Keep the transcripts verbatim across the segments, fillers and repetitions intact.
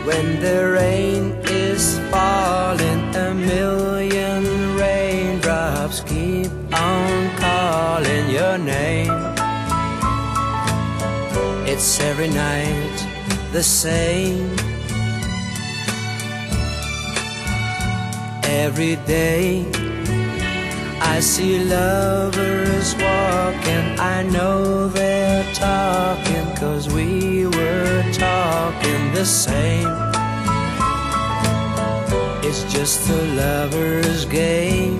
When the rain is falling, a million raindrops keep on calling your name. It's every night the same. Every day I see lovers walking. I know they're talking, 'cause we were talking the same. It's just a lover's game.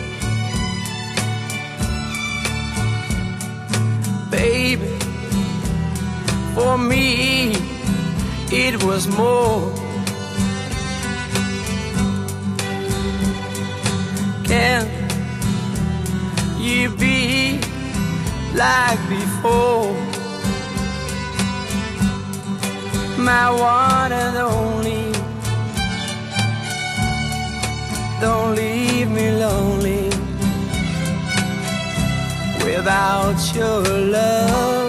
Baby, for me it was more. Can you be like before? My one and only, don't leave me lonely without your love.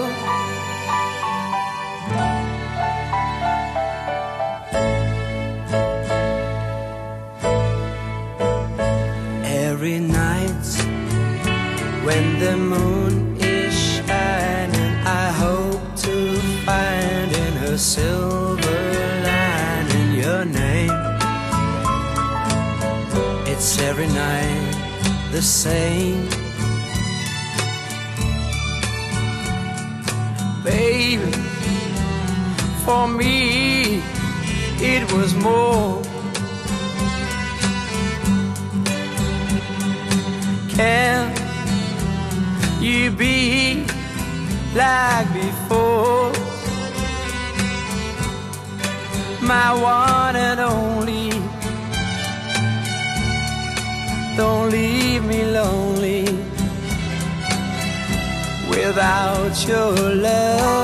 Every night when the moon is shining, I hope to find in her silver lining your name. It's every night the same. Baby, for me it was more. Can you be like before? My one and only, don't leave me lonely without your love.